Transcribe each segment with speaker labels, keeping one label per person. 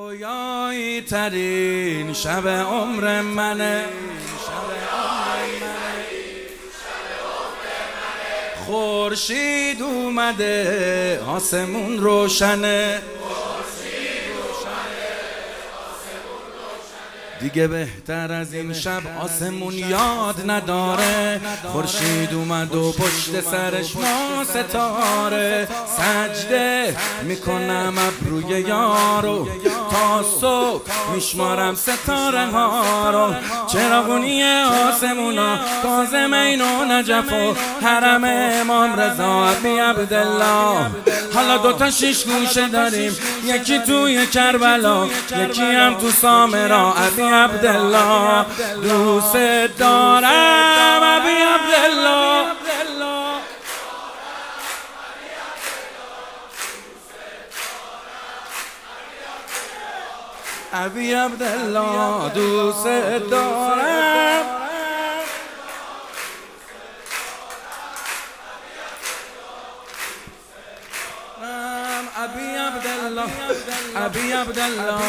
Speaker 1: رویایی ترین شب عمر منه، خورشید اومده آسمون روشنه، دیگه بهتر از این شب آسمون یاد نداره. خورشید اومد و پشت سرش ما ستاره، سجده میکنم ابروی یارو، تا صبح میشمارم ستاره ها رو. چراغونی آسمونا کاظم عین و نجف و حرم امام رضا ابی عبدالله. حالا دوتا شیش گوشه داریم، یکی توی کربلا یکی هم تو سامرا. ابی عبدالله دوست دارم، ابی عبدالله. ابی عبدالله دوست دارم. ابی عبدالله، ابی عبدالله.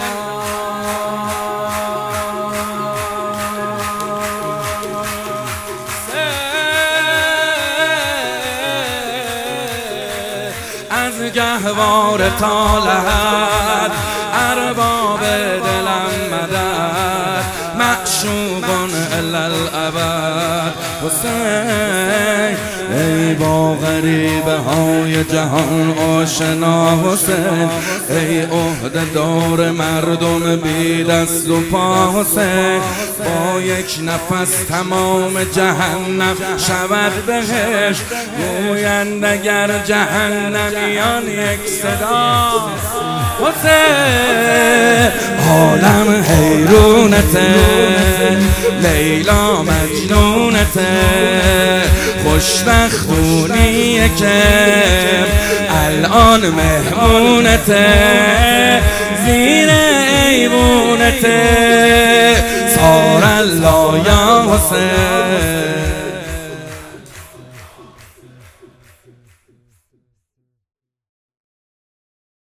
Speaker 1: از گهواره تا لحد ارباب دلم مدد، معشوقون الالابد. حسین ای با غریبه های جهان آشنا، حسین ای عهده دار مردم بی دست و پا. حسین با یک نفس تمام جهنم شود بهشت، گویند اگر جهنمیان یک صدا. حسین عالم حیرونته، لیلا مجنونته، خوشبختونیه که الان مهمونته، زیر ایوونته. سار الله یا حسین.